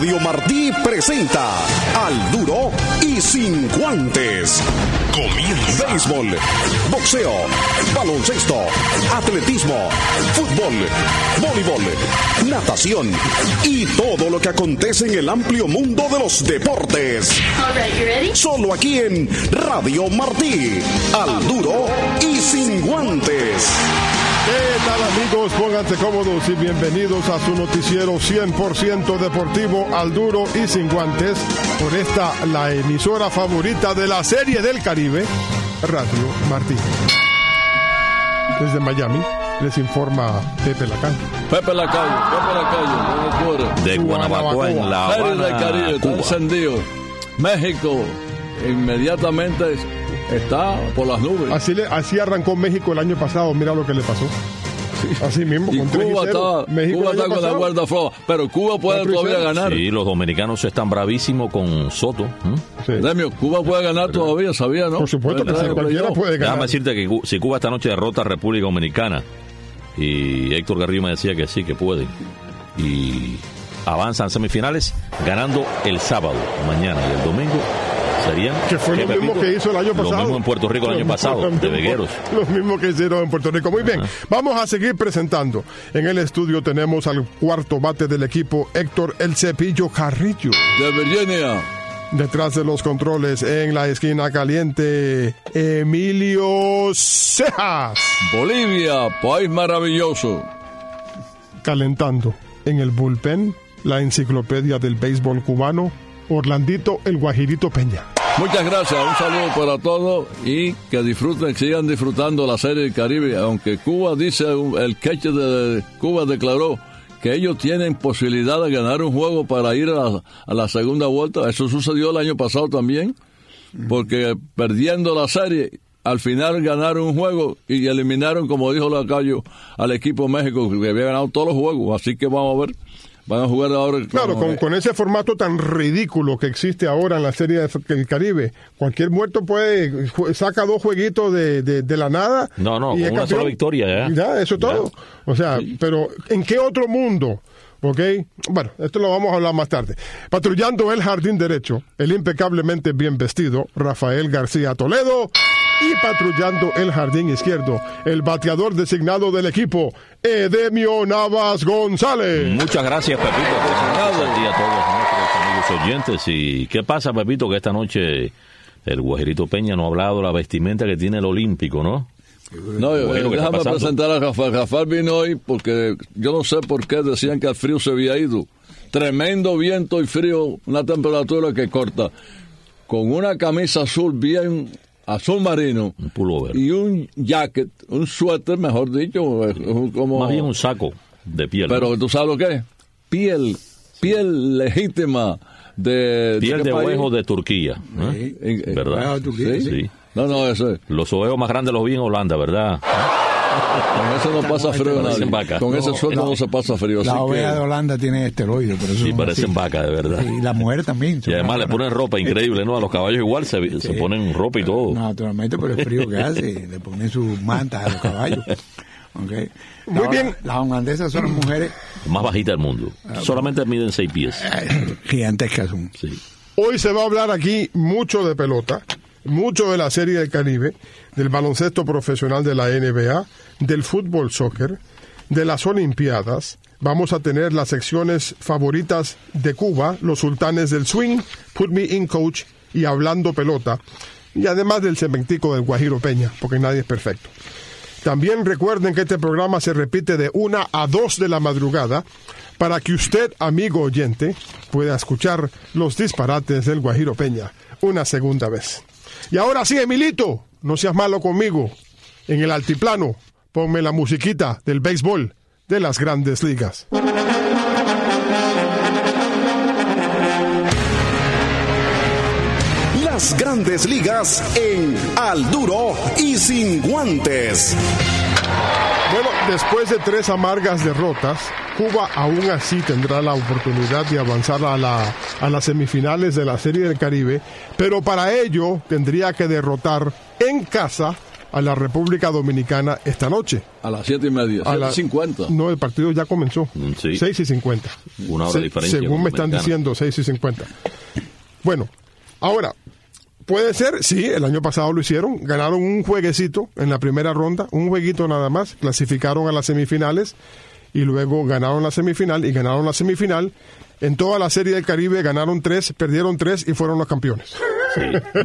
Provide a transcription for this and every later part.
Radio Martí presenta Al Duro y Sin Guantes. Comienza. Béisbol, boxeo, baloncesto, atletismo, fútbol, voleibol, natación y todo lo que acontece en el amplio mundo de los deportes. All right, you ready? Solo aquí en Radio Martí. Al Duro y Sin Guantes. ¿Qué tal, amigos? Pónganse cómodos y bienvenidos a su noticiero 100% deportivo Al Duro y Sin Guantes, por esta, la emisora favorita de la Serie del Caribe, Radio Martí. Desde Miami les informa Pepe Lacayo. Pepe Lacayo, de Guanabacoa en La Serie Habana, del Caribe, está Cuba. encendido. México inmediatamente está por las nubes. Así arrancó México el año pasado, mira lo que le pasó. Así mismo, Y con Cuba 3-0. está, México Cuba el está año con la pasado. guarda floja, pero Cuba puede 4-0. todavía ganar. Sí, los dominicanos están bravísimos con Soto. Sí. Demio, Cuba puede ganar todavía, ¿sabía, no? Por supuesto que sí, cualquiera puede ganar. Déjame decirte que si Cuba esta noche derrota a República Dominicana, y Héctor Garrido me decía que sí, que puede, y avanzan semifinales ganando el sábado, mañana, y el domingo serían... Que fue lo mismo que hizo el año pasado. Lo mismo en Puerto Rico el año pasado, de Vegueros. Lo mismo que hicieron en Puerto Rico. Muy bien, vamos a seguir presentando. En el estudio tenemos al cuarto bate del equipo, Héctor El Cepillo Carrillo. De Virginia. Detrás de los controles, en la esquina caliente, Emilio Cejas. Bolivia, país maravilloso. Calentando en el bullpen, la enciclopedia del béisbol cubano, Orlandito El Guajirito Peña. Muchas gracias, un saludo para todos y que disfruten, sigan disfrutando la Serie del Caribe, aunque Cuba dice, el catcher de Cuba declaró que ellos tienen posibilidad de ganar un juego para ir a la segunda vuelta. Eso sucedió el año pasado también, porque perdiendo la serie, al final ganaron un juego y eliminaron, como dijo Lacayo, al equipo México, que había ganado todos los juegos. Así que vamos a ver, van a jugar ahora. Claro, con ese formato tan ridículo que existe ahora en la Serie del Caribe, cualquier muerto saca dos jueguitos de la nada. No, y con es una campeón. sola victoria, ¿ya? Ya, eso es todo. O sea, pero ¿en qué otro mundo? ¿Ok? Bueno, esto lo vamos a hablar más tarde. Patrullando el jardín derecho, el impecablemente bien vestido, Rafael García Toledo. Y patrullando el jardín izquierdo, el bateador designado del equipo, Edemio Navas González. Muchas gracias, Pepito. Buenas día a todos nuestros amigos oyentes. ¿Y qué pasa, Pepito? Que esta noche el Guajirito Peña no ha hablado de la vestimenta que tiene el Olímpico, ¿no? No, Bueno, ¿qué está déjame pasando? presentar a Rafael. Rafael vino hoy porque yo no sé por qué decían que el frío se había ido. Tremendo viento y frío, una temperatura que corta. Con una camisa azul bien azul marino. Un pullover. Y un jacket, un suéter, mejor dicho. Como, Más bien un saco de piel. pero ¿no? tú sabes lo que es. Piel legítima de... Piel qué de país? ovejo de Turquía, ¿no? ¿Verdad? Sí. No, eso es. Los ovejos más grandes los vi en Holanda, ¿verdad? Con eso no pasa frío nadie. Parecen vacas. Con ese suéter no se pasa frío. La así oveja que- de Holanda tiene esteroides, por eso Sí, son parecen así. vacas, de verdad. Y la mujer también. Y además le ponen ropa increíble, ¿no? A los caballos igual se ponen ropa y todo. Naturalmente, por el frío que hace, le ponen sus mantas a los caballos. Okay. Muy bien. Las holandesas son mujeres Más bajita del mundo. Solamente miden 6 pies. gigantescas. Son. Sí. Hoy se va a hablar aquí mucho de pelota, mucho de la Serie del Caribe, del baloncesto profesional de la NBA, del fútbol soccer, de las Olimpiadas. Vamos a tener las secciones favoritas de Cuba, los sultanes del swing, Put Me In Coach y Hablando Pelota, y además del cementico del Guajiro Peña, porque nadie es perfecto. También recuerden que este programa se repite de 1 a 2 de la madrugada para que usted, amigo oyente, pueda escuchar los disparates del Guajiro Peña una segunda vez. Y ahora sí, Emilito, no seas malo conmigo. En el altiplano, ponme la musiquita del béisbol de las Grandes Ligas. Las Grandes Ligas en Al Duro y Sin Guantes. Bueno, después de 3 amargas derrotas, Cuba aún así tendrá la oportunidad de avanzar a las semifinales de la Serie del Caribe, pero para ello tendría que derrotar en casa a la República Dominicana esta noche. A las 7:30, 7:50. No, el partido ya comenzó. Sí. 6:50. Una hora de diferencia. Según me están diciendo, 6:50. Bueno, ahora, puede ser, sí, el año pasado lo hicieron, ganaron un jueguecito en la primera ronda, un jueguito nada más, clasificaron a las semifinales y luego ganaron la semifinal y ganaron la semifinal. En toda la Serie del Caribe ganaron 3, perdieron 3 y fueron los campeones. Sí.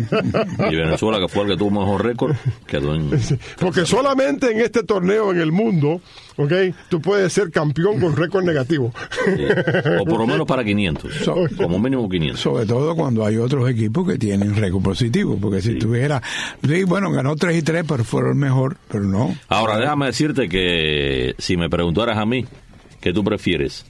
Y Venezuela, que fue el que tuvo mejor récord, quedó en... Porque solamente en este torneo en el mundo, ¿ok?, tú puedes ser campeón con récord negativo. Sí. O por lo menos para 500, como mínimo 500. Sobre todo cuando hay otros equipos que tienen récord positivo, porque si tuviera, sí, bueno, ganó 3-3, pero fueron el mejor, pero no. Ahora, déjame decirte que si me preguntaras a mí, ¿qué tú prefieres?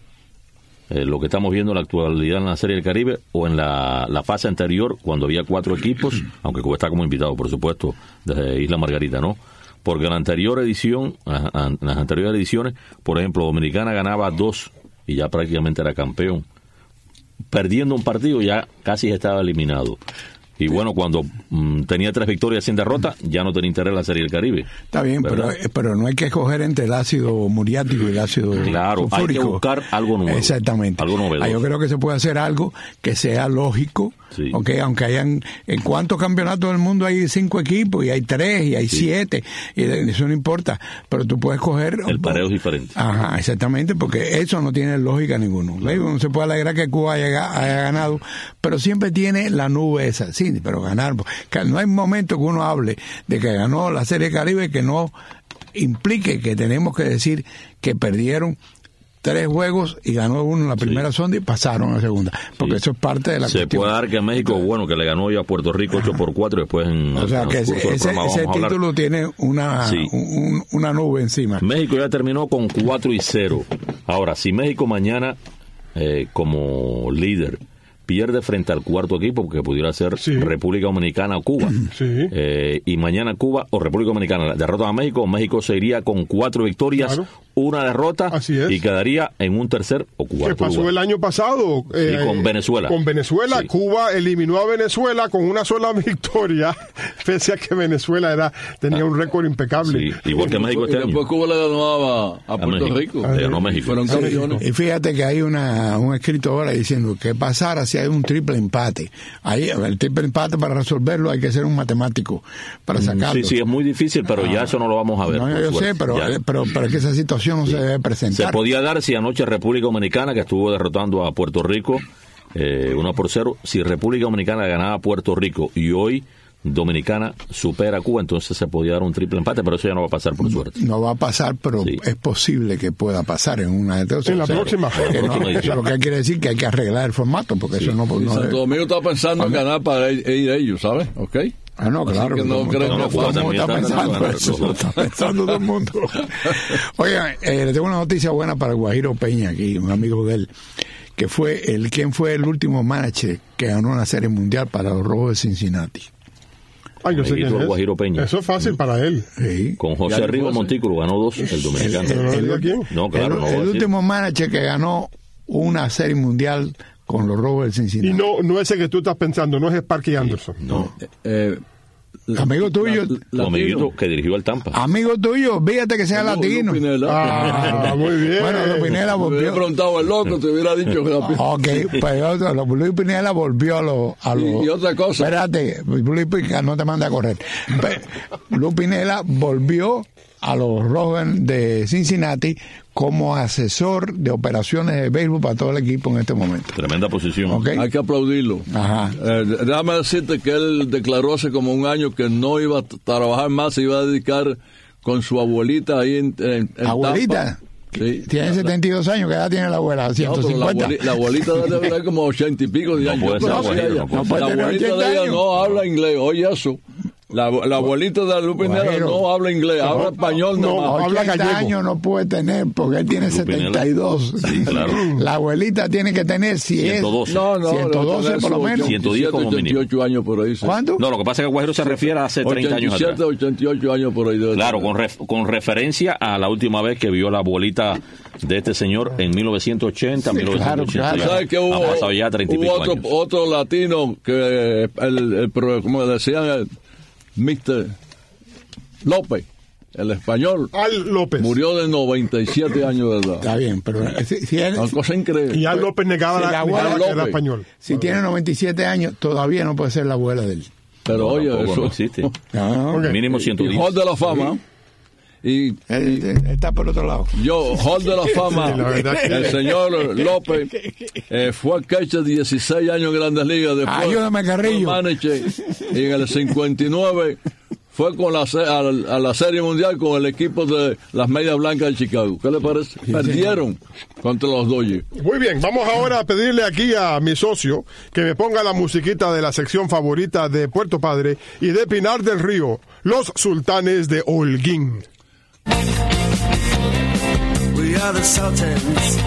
Lo que estamos viendo en la actualidad en la Serie del Caribe o en la fase anterior cuando había 4 equipos, aunque Cuba está como invitado, por supuesto, desde Isla Margarita, ¿no? Porque en la anterior edición, en las anteriores ediciones, por ejemplo, Dominicana ganaba 2 y ya prácticamente era campeón. Perdiendo un partido ya casi estaba eliminado. Y bueno, cuando tenía 3 victorias sin derrota, ya no tenía interés en la Serie del Caribe. Está bien, pero no hay que escoger entre el ácido muriático y el ácido sulfúrico. Hay que buscar algo nuevo. Exactamente. Algo novedoso. Yo creo que se puede hacer algo que sea lógico. Sí. Okay, aunque hayan, ¿en cuántos campeonatos del mundo hay 5 equipos? Y hay 3, y hay 7, y eso no importa. Pero tú puedes coger... El pareo es diferente. Ajá, exactamente, porque eso no tiene lógica ninguno. ¿Sí? Uno se puede alegrar que Cuba haya ganado, pero siempre tiene la nube esa. Sí, pero ganar... No hay momento que uno hable de que ganó la Serie Caribe que no implique que tenemos que decir que perdieron 3 juegos y ganó uno en la primera ronda y pasaron a la segunda, porque eso es parte de la cuestión. Se puede dar que México, bueno, que le ganó ya a Puerto Rico 8-4 y después en o sea que ese título tiene una nube encima. México ya terminó con 4-0. Ahora, si México mañana como líder pierde frente al cuarto equipo, porque pudiera ser República Dominicana o Cuba. Sí. Y mañana Cuba o República Dominicana derrota a México, México se iría con 4 victorias, una derrota, y quedaría en un tercer o cuarto lugar. ¿Qué pasó el año pasado? Con Venezuela. Con Venezuela, Cuba eliminó a Venezuela con una sola victoria, pese a que Venezuela tenía un récord impecable. Sí, igual que México este año. Después Cuba le ganó a Puerto Rico. Le ganó México. Fueron campeones. Y fíjate que hay un escrito ahora diciendo que pasara si hay un triple empate. Ahí, el triple empate, para resolverlo hay que ser un matemático para sacarlo. Sí, es muy difícil, pero ya eso no lo vamos a ver. No, yo sé, pero es que esa situación no se debe presentar. Se podía dar si anoche República Dominicana, que estuvo derrotando a Puerto Rico 1-0, si República Dominicana ganaba a Puerto Rico y hoy Dominicana supera a Cuba, entonces se podía dar un triple empate, pero eso ya no va a pasar, por suerte. No va a pasar, pero es posible que pueda pasar en una de en la próxima. Eso lo que quiere decir que hay que arreglar el formato, porque eso no Santo Domingo está pensando en ganar para ir ellos, ¿sabes? ¿Ok? Ah, no, claro. Que no creo que está pensando todo el mundo. Oigan, le tengo una noticia buena para Guajiro Peña, aquí, un amigo de él, que fue ¿quién fue el último manager que ganó una serie mundial para los Rojos de Cincinnati? Yo sé quién es. Guajiro Peña. Eso es fácil para él. Sí. Con José Rigo Montículo ganó 2 el dominicano. ¿Quién? El último manager que ganó una serie mundial con los Rojos del Cincinnati. Y no ese que tú estás pensando, no es Sparky Anderson. No. Amigo tuyo. Amiguito que dirigió al Tampa. Amigo tuyo, fíjate que sea latino. Muy bien. Bueno, Luis Pinela volvió. Me hubiera preguntado el loco, te hubiera dicho que Ok, pues Luis Pinela volvió a los... Y otra cosa. Espérate, Luis Pinela no te manda a correr. Luis Pinela volvió a los Rojos de Cincinnati como asesor de operaciones de béisbol para todo el equipo en este momento. Tremenda posición. Okay. Hay que aplaudirlo. Ajá. Déjame decirte que él declaró hace como un año que no iba a trabajar más, se iba a dedicar con su abuelita ahí en ¿Abuelita? Tampa. Sí. Tiene 72 años, ¿qué edad tiene la abuela? 150. No, la abuelita debe tener como 80 y pico de años. La abuelita de ella no habla inglés, oye eso. La abuelita de Luis Pinela no habla inglés, habla español no habla gallego. Años no puede tener porque él tiene 72. Sí, claro. La abuelita tiene que tener 112. 112 por lo menos. 110 como mínimo. 88 años por ahí. Sí. ¿Cuánto? No, lo que pasa es que Guajiro se refiere a hace 30 años atrás. 88 años por ahí. Claro, con referencia a la última vez que vio la abuelita de este señor en 1980, sí, 1980. Claro. ¿Sabes que hubo pasado ya 30 y pico años. Otro latino que como decían Mr. López, el español, Al López. murió de 97 años de edad. Está bien, pero si él, Una cosa increíble. Y Al López negaba Sí, la abuela negaba que era López. español. si tiene 97 años, todavía no puede ser la abuela de él. Pero No, oye, tampoco eso no existe. No, Ok. Mínimo y 110. Hall de la Fama. Y él está por otro lado. yo, Hall de la Fama, Sí, la verdad que- el señor López fue catcher 16 años en Grandes Ligas. Después Ayúdame, Carrillo. fue manager, y en el 59 fue con a la Serie Mundial con el equipo de las Medias Blancas de Chicago. ¿Qué le parece? Perdieron contra los Dodgers. Muy bien, vamos ahora a pedirle aquí a mi socio que me ponga la musiquita de la sección favorita de Puerto Padre y de Pinar del Río, los Sultanes de Holguín. We are the Sultans.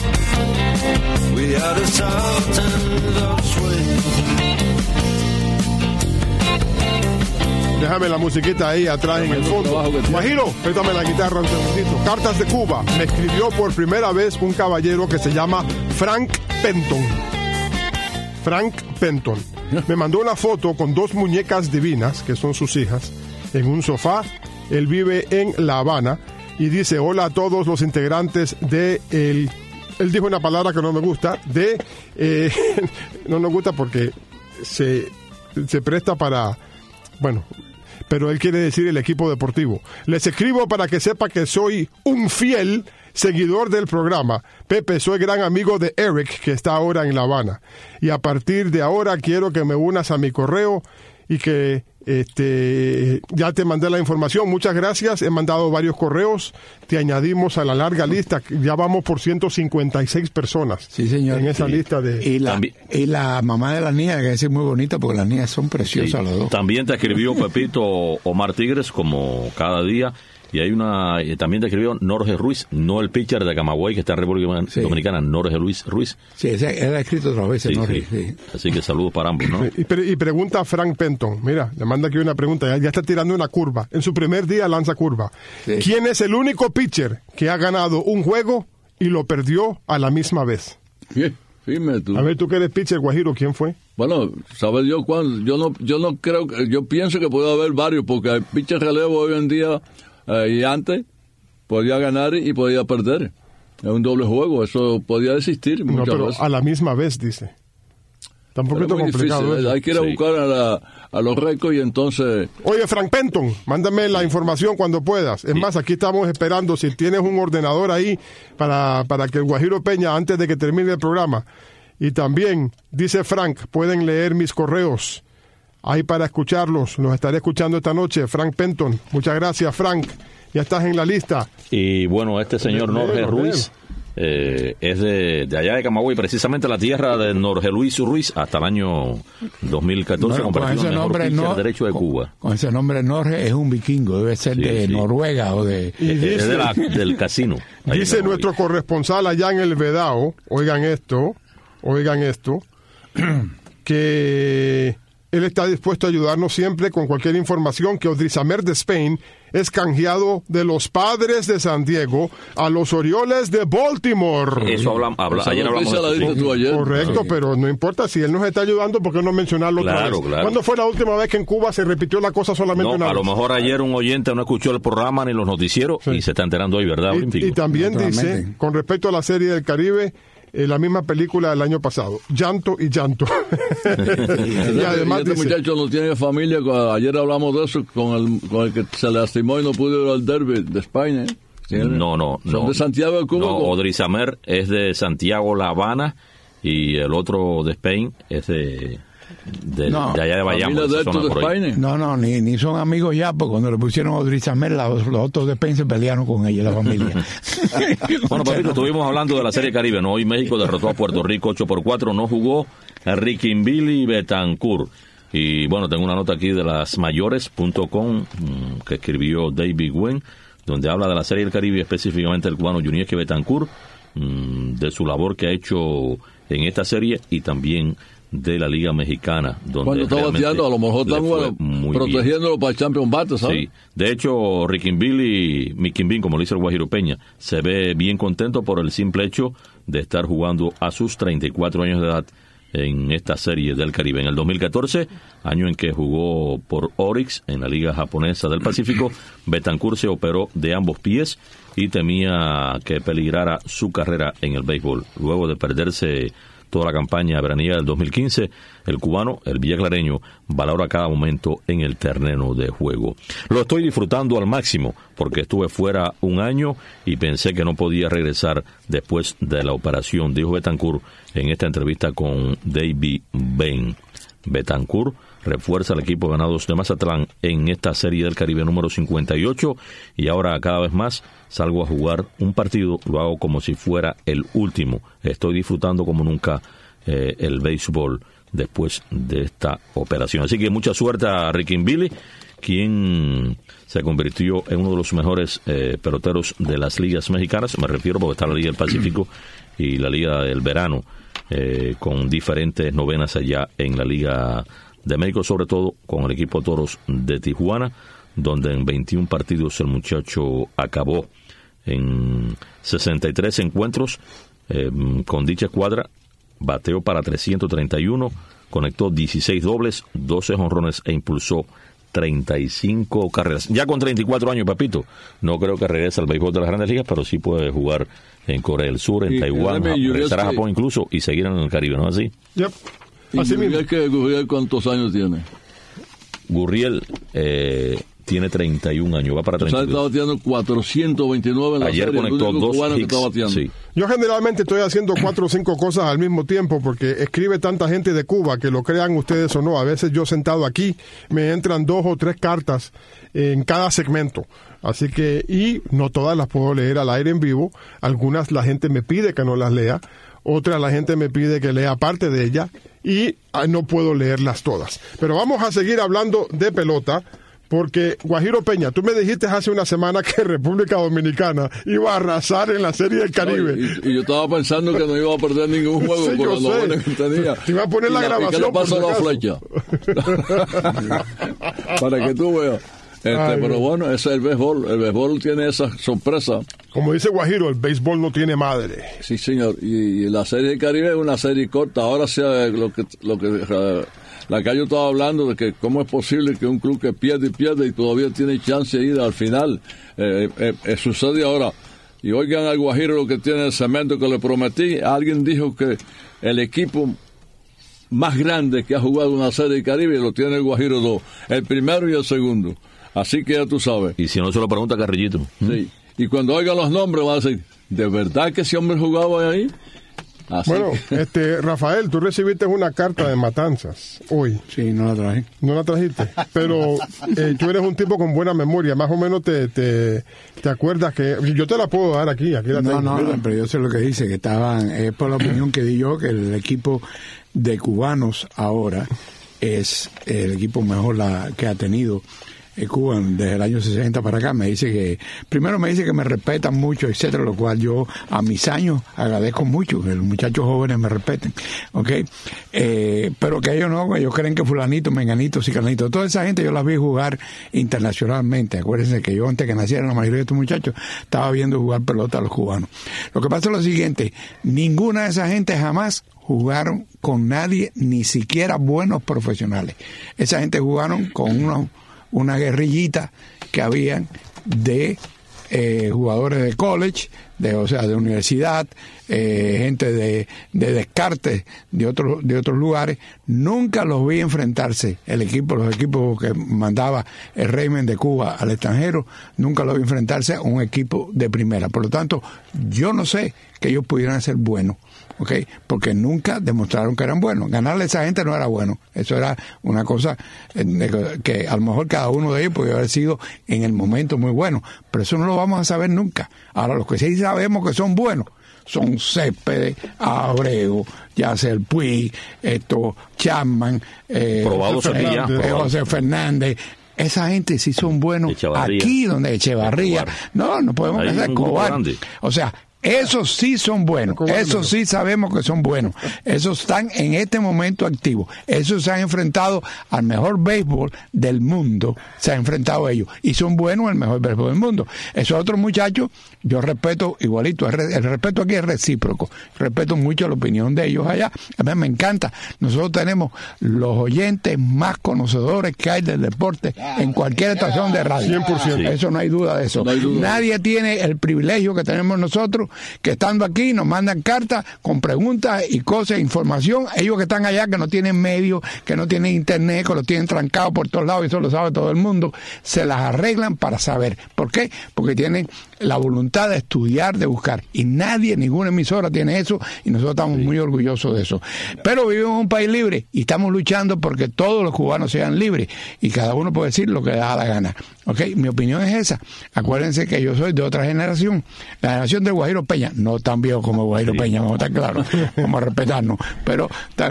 We are the Sultans of Swing. Déjame la musiquita ahí atrás en el fondo. trabajo que tiene. Guajiro, préstame la guitarra un segundito. Cartas de Cuba. Me escribió por primera vez un caballero que se llama Frank Penton. Frank Penton. Me mandó una foto con 2 muñecas divinas, que son sus hijas, en un sofá. Él vive en La Habana y dice: hola a todos los integrantes de el... Él dijo una palabra que no me gusta, no nos gusta porque se presta para... Bueno, pero él quiere decir el equipo deportivo. Les escribo para que sepa que soy un fiel seguidor del programa. Pepe, soy gran amigo de Eric, que está ahora en La Habana. Y a partir de ahora quiero que me unas a mi correo y que ya te mandé la información. Muchas gracias. He mandado varios correos. Te añadimos a la larga lista. Ya vamos por 156 personas. Sí, señor. En esa Sí. lista de... Y la mamá de las niñas, que es muy bonita porque las niñas son preciosas Sí. las dos. También te escribió Pepito Omar Tigres, como cada día. Y hay también te escribió Norge Ruiz, no el pitcher de Camagüey que está en República Dominicana, Norge Ruiz. Sí, él ha escrito otras veces, Sí, ¿no? sí. Sí. Así que saludos para ambos, ¿no? Y pregunta a Frank Penton. Mira, le manda aquí una pregunta. Ya está tirando una curva. En su primer día lanza curva. Sí. ¿Quién es el único pitcher que ha ganado un juego y lo perdió a la misma vez? Firme tú. A ver, tú que eres pitcher, Guajiro, ¿quién fue? Bueno, ¿sabes yo cuándo? Yo no creo, yo pienso que puede haber varios, porque hay pitcher relevo hoy en día y antes podía ganar y podía perder. Es un doble juego, eso podía existir No, muchas pero veces. a la misma vez, dice. Está un Pero poquito es muy complicado difícil, eso. hay que ir a Sí. buscar a los récords y entonces... Oye, Frank Penton, mándame la información cuando puedas. Es más, aquí estamos esperando si tienes un ordenador ahí para que el Guajiro Peña, antes de que termine el programa. Y también, dice Frank, pueden leer mis correos ahí para escucharlos. Los estaré escuchando esta noche. Frank Penton, muchas gracias, Frank. Ya estás en la lista. Y bueno, este señor Norge Léelo, Ruiz es de allá de Camagüey, precisamente la tierra de Norge Luis Ruiz, hasta el año 2014, Bueno, convertido en el mejor pitcher derecho de Cuba. Con ese nombre Norge es un vikingo, debe ser Sí, de sí. Noruega o de... Y Es dice, del casino. ahí dice en Camagüey. nuestro corresponsal allá en el Vedao, oigan esto, que él está dispuesto a ayudarnos siempre con cualquier información, que Odrizamer de Spain es canjeado de los Padres de San Diego a los Orioles de Baltimore. Eso Esa ayer hablamos noticia la de diste eso. tú ayer. Correcto, pero no importa, si él nos está ayudando, ¿por qué no mencionarlo otra Claro, vez? claro. ¿Cuándo fue la última vez que en Cuba se repitió la cosa solamente No, una a vez? lo mejor ayer un oyente no escuchó el programa ni los noticieros Sí. y se está enterando hoy, ¿verdad, Olímpico? Y también Naturalmente. dice, con respecto a la serie del Caribe, la misma película del año pasado, llanto y llanto. y además este dice, muchacho no tiene familia. Ayer hablamos de eso con el que se lastimó y no pudo ir al derby de España. ¿Sí? No. Son de Santiago de Cuba. No, Odrizamer es de Santiago, La Habana, y el otro de Spain es de allá de Bayamo, Familia de de esa zona estos de por ahí. España. No, ni son amigos ya, porque cuando le pusieron Odrizamer, los otros de Spain se pelearon con ella, la familia. Bueno, papito, estuvimos hablando de la Serie Caribe, ¿no? Hoy México derrotó a Puerto Rico 8-4, no jugó Riquinvili Betancourt. Y bueno, tengo una nota aquí de lasmayores.com que escribió David Gwen, donde habla de la Serie del Caribe, específicamente el cubano Juniesque Betancourt, de su labor que ha hecho en esta serie y también de la Liga Mexicana, donde Cuando está realmente bateando, a lo mejor le fue están muy protegiéndolo para el Champion Bate, ¿sabes? Sí, de hecho, Riquinvili, Miquimbín, como le dice el Guajiro Peña, se ve bien contento por el simple hecho de estar jugando a sus 34 años de edad en esta serie del Caribe. En el 2014, año en que jugó por Orix en la Liga Japonesa del Pacífico, Betancourt se operó de ambos pies y temía que peligrara su carrera en el béisbol. Luego de perderse toda la campaña veraniega del 2015, el cubano, el villaclareño, valora cada momento en el terreno de juego. Lo estoy disfrutando al máximo porque estuve fuera un año y pensé que no podía regresar después de la operación, dijo Betancourt en esta entrevista con David Bain. Betancourt refuerza al equipo de Venados de Mazatlán en esta serie del Caribe número 58 y ahora cada vez más salgo a jugar un partido, lo hago como si fuera el último. Estoy disfrutando como nunca el béisbol después de esta operación. Así que mucha suerte a Ricky Billy, quien se convirtió en uno de los mejores peloteros de las ligas mexicanas. Me refiero porque está la Liga del Pacífico y la Liga del Verano, con diferentes novenas allá en la Liga de México, sobre todo con el equipo Toros de Tijuana, donde en 21 partidos el muchacho acabó en 63 encuentros con dicha escuadra, bateó para 331, conectó 16 dobles, 12 jonrones e impulsó 35 carreras. Ya con 34 años, papito, no creo que regrese al béisbol de las Grandes Ligas, pero sí puede jugar en Corea del Sur, en Taiwán, regresar a Japón incluso y seguir en el Caribe, ¿no es así? Yep. ¿Y Así mismo. Gurriel cuántos años tiene? Gurriel tiene 31 años, va para 32. O sea, está bateando 429 en la Ayer serie, conectó el único 2 cubano que hits. está bateando. Sí. Yo generalmente estoy haciendo 4 o 5 cosas al mismo tiempo porque escribe tanta gente de Cuba que lo crean ustedes o no. A veces yo sentado aquí me entran 2 o 3 cartas en cada segmento. Así que, y no todas las puedo leer al aire en vivo. Algunas la gente me pide que no las lea. Otras la gente me pide que lea parte de ella y no puedo leerlas todas. Pero vamos a seguir hablando de pelota. Porque, Guajiro Peña, tú me dijiste hace una semana que República Dominicana iba a arrasar en la Serie del Caribe. No, y yo estaba pensando que no iba a perder ningún juego Sí, por yo los sé. novenes que tenía. Te iba a poner la grabación, ¿Y qué le pasó por a la si flecha? Para que tú veas. Pero bueno, ese es el béisbol. El béisbol tiene esa sorpresa. Como dice Guajiro, el béisbol no tiene madre. Sí, señor. Y la Serie del Caribe es una serie corta. Ahora sea lo que la que yo estaba hablando de que cómo es posible que un club que pierde y todavía tiene chance de ir al final. Sucede ahora. Y oigan al Guajiro lo que tiene el cemento que le prometí. Alguien dijo que el equipo más grande que ha jugado una Serie del Caribe lo tiene el Guajiro 2. El primero y el segundo. Así que ya tú sabes. Y si no se lo pregunta Carrillito. Sí. Y cuando oigan los nombres van a decir, ¿de verdad que ese hombre jugaba ahí? Así Bueno, que... Rafael, tú recibiste una carta de Matanzas hoy. Sí, no la traje. No la trajiste, pero tú eres un tipo con buena memoria. Más o menos te acuerdas que... Yo te la puedo dar aquí la tengo. No, pero yo sé lo que dice, que estaban, por la opinión que di yo, que el equipo de cubanos ahora es el equipo mejor que ha tenido Cuba desde el año 60 para acá. Me dice que, primero me dice que me respetan mucho, etcétera, lo cual yo a mis años agradezco mucho, que los muchachos jóvenes me respeten, ¿ok? Pero que ellos no, ellos creen que fulanito, menganito, cicanito, toda esa gente yo las vi jugar internacionalmente. Acuérdense que yo antes que nacieran la mayoría de estos muchachos estaba viendo jugar pelota a los cubanos. Lo que pasa es lo siguiente, ninguna de esa gente jamás jugaron con nadie, ni siquiera buenos profesionales. Esa gente jugaron con una guerrillita que habían de jugadores de college, de universidad, gente de Descartes, de otros lugares. Nunca los vi enfrentarse, los equipos que mandaba el régimen de Cuba al extranjero, nunca los vi enfrentarse a un equipo de primera. Por lo tanto, yo no sé que ellos pudieran ser buenos, ¿okay? Porque nunca demostraron que eran buenos. Ganarle a esa gente no era bueno. Eso era una cosa que a lo mejor cada uno de ellos podía haber sido en el momento muy bueno, pero eso no lo vamos a saber nunca. Ahora, los que sí sabemos que son buenos son Céspedes, Abreu, Yacel Puig, Chapman, José Fernández. Esa gente sí son buenos aquí donde Echevarría. No podemos hacer cobarde. O sea, Esos sí son buenos, esos sí sabemos que son buenos, esos están en este momento activos, esos se han enfrentado al mejor béisbol del mundo, se han enfrentado a ellos, y son buenos el mejor béisbol del mundo. Esos otros muchachos, yo respeto igualito, el respeto aquí es recíproco, respeto mucho la opinión de ellos allá, a mí me encanta, nosotros tenemos los oyentes más conocedores que hay del deporte en cualquier estación de radio, 100%. Eso no hay duda de eso, nadie tiene el privilegio que tenemos nosotros, que estando aquí nos mandan cartas con preguntas y cosas, información, ellos que están allá, que no tienen medios, que no tienen internet, que lo tienen trancado por todos lados, y eso lo sabe todo el mundo, se las arreglan para saber. ¿Por qué? Porque tienen la voluntad de estudiar, de buscar, y nadie, ninguna emisora tiene eso, y nosotros estamos muy orgullosos de eso. Pero vivimos en un país libre, y estamos luchando porque todos los cubanos sean libres, y cada uno puede decir lo que le da la gana. ¿Ok? Mi opinión es esa. Acuérdense que yo soy de otra generación, la generación del Guajiro Peña, no tan viejo como Guajiro Peña, vamos a estar claros, vamos a respetarnos, pero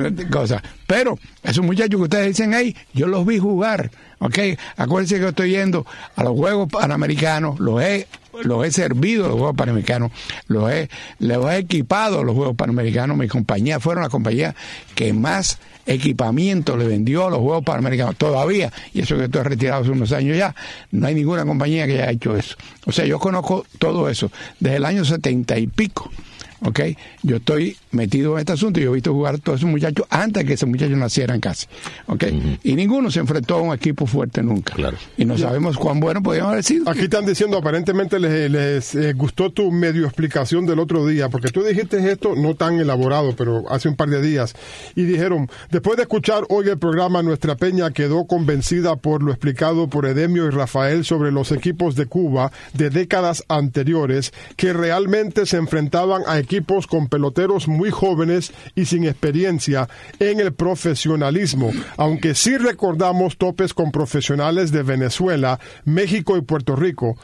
esos muchachos que ustedes dicen ahí, yo los vi jugar, ¿ok? Acuérdense que yo estoy yendo a los Juegos Panamericanos, los he servido a los Juegos Panamericanos, los he equipado a los Juegos Panamericanos, mi compañía fueron la compañía que más equipamiento le vendió a los Juegos Panamericanos todavía, y eso que estoy retirado hace unos años ya, no hay ninguna compañía que haya hecho eso. O sea, yo conozco todo eso desde el año 70 y pico. ¿Ok? Yo estoy metido en este asunto y yo he visto jugar a todos esos muchachos antes que esos muchachos nacieran casi. ¿Ok? Y ninguno se enfrentó a un equipo fuerte nunca. Claro. Y no sabemos cuán bueno podíamos haber sido. Aquí están diciendo, aparentemente les gustó tu medio explicación del otro día, porque tú dijiste esto no tan elaborado, pero hace un par de días, y dijeron, después de escuchar hoy el programa, nuestra peña quedó convencida por lo explicado por Edemio y Rafael sobre los equipos de Cuba de décadas anteriores, que realmente se enfrentaban a equipos con peloteros muy jóvenes y sin experiencia en el profesionalismo, aunque sí recordamos topes con profesionales de Venezuela, México y Puerto Rico.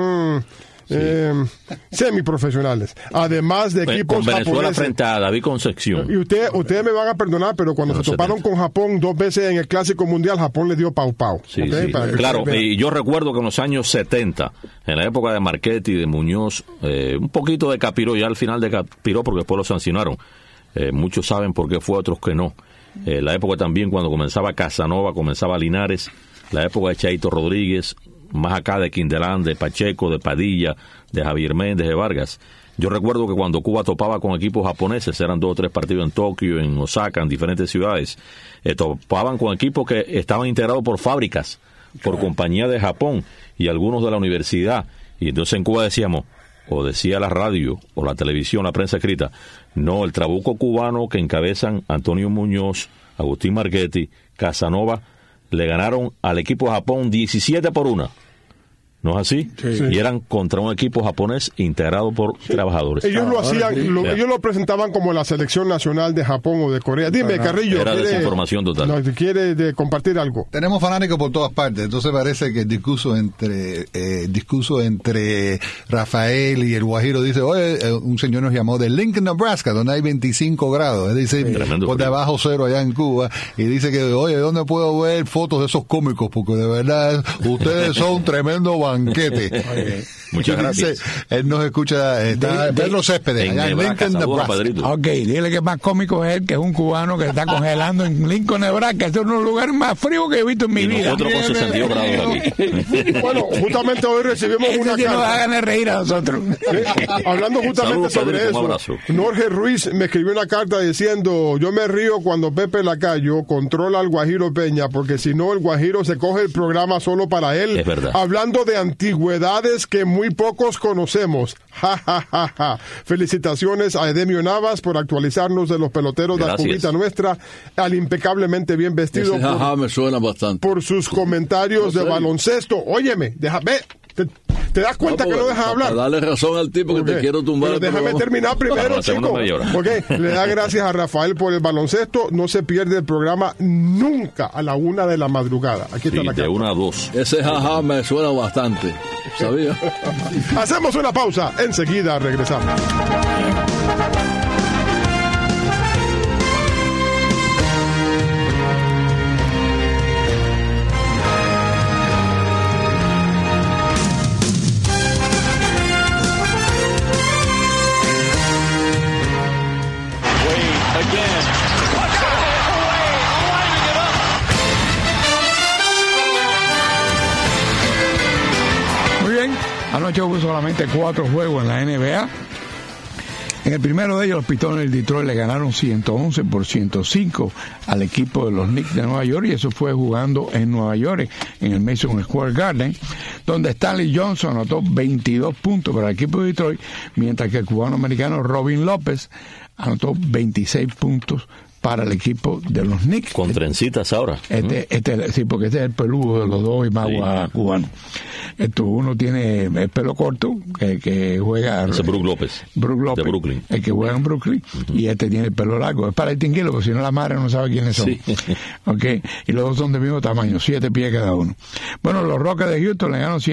Semiprofesionales, además de equipos con Venezuela japoneses frente a David Concepción. Y ustedes me van a perdonar, pero cuando se toparon con Japón 2 veces en el Clásico Mundial, Japón le dio pau. Sí, ¿okay? Sí. Claro, y yo recuerdo que en los años 70, en la época de Marchetti, de Muñoz, un poquito de Capiró, ya al final de Capiró, porque después lo sancionaron. Muchos saben por qué fue, otros que no. La época también cuando comenzaba Casanova, comenzaba Linares, la época de Chaito Rodríguez, más acá de Quindelán, de Pacheco, de Padilla, de Javier Méndez, de Vargas. Yo recuerdo que cuando Cuba topaba con equipos japoneses, eran 2 o 3 partidos en Tokio, en Osaka, en diferentes ciudades, topaban con equipos que estaban integrados por fábricas, por compañías de Japón y algunos de la universidad. Y entonces en Cuba decíamos, o decía la radio, o la televisión, la prensa escrita, no, el trabuco cubano que encabezan Antonio Muñoz, Agustín Marchetti, Casanova, le ganaron al equipo de Japón 17-1. ¿No es así? Sí. Y eran contra un equipo japonés integrado por trabajadores. Ellos lo hacían, ellos lo presentaban como la selección nacional de Japón o de Corea. Dime, Carrillo. Era desinformación total. ¿Quiere compartir algo? Tenemos fanáticos por todas partes, entonces parece que el discurso entre Rafael y el Guajiro dice, oye, un señor nos llamó de Lincoln, Nebraska, donde hay 25 grados, es decir, por debajo cero allá en Cuba, y dice que, oye, ¿dónde puedo ver fotos de esos cómicos? Porque de verdad, ustedes son tremendo banquete. Muchas gracias. Él nos escucha, Pedro Céspedes, allá en Lincoln, Nebraska. Ok, dile que más cómico es él, que es un cubano que está congelando en Lincoln, Nebraska. Este es uno de los lugares más fríos que he visto en mi vida. Nosotros con 62 grados aquí. Bueno, justamente hoy recibimos una carta. Nos hagan reír a nosotros. Hablando justamente sobre eso, Jorge Ruiz me escribió una carta diciendo, yo me río cuando Pepe Lacayo controla al Guajiro Peña, porque si no el Guajiro se coge el programa solo para él. Es verdad. Hablando de antigüedades que muy pocos conocemos. Ja, ja, ja, ja. Felicitaciones a Edemio Navas por actualizarnos de los peloteros de la cubita nuestra, al impecablemente bien vestido. Ese jaja me suena bastante. Por sus comentarios de baloncesto. Óyeme, déjame... ¿Te das cuenta que no dejas hablar? Para darle razón al tipo que te quiero tumbar. Pero déjame terminar primero, chico. Le da gracias a Rafael por el baloncesto. No se pierde el programa nunca a la 1 de la madrugada. Aquí está la carta. De 1 a 2. Ese jaja me suena bastante. ¿Sabía? Hacemos una pausa. Enseguida regresamos. Anoche hubo solamente 4 juegos en la NBA. En el primero de ellos, los Pistones del Detroit le ganaron 111-105 al equipo de los Knicks de Nueva York, y eso fue jugando en Nueva York, en el Madison Square Garden, donde Stanley Johnson anotó 22 puntos para el equipo de Detroit, mientras que el cubano-americano Robin López anotó 26 puntos para el equipo de los Knicks. Con trencitas ahora. Sí, porque este es el peludo de los dos y más cubanos. Uno tiene el pelo corto, que juega... Ese es Brook López. De Brooklyn. El que juega en Brooklyn. Y este tiene el pelo largo. Es para distinguirlo, porque si no la madre no sabe quiénes son. Sí. Okay. Y los dos son del mismo tamaño, 7 pies cada uno. Bueno, los Rockets de Houston le ganaron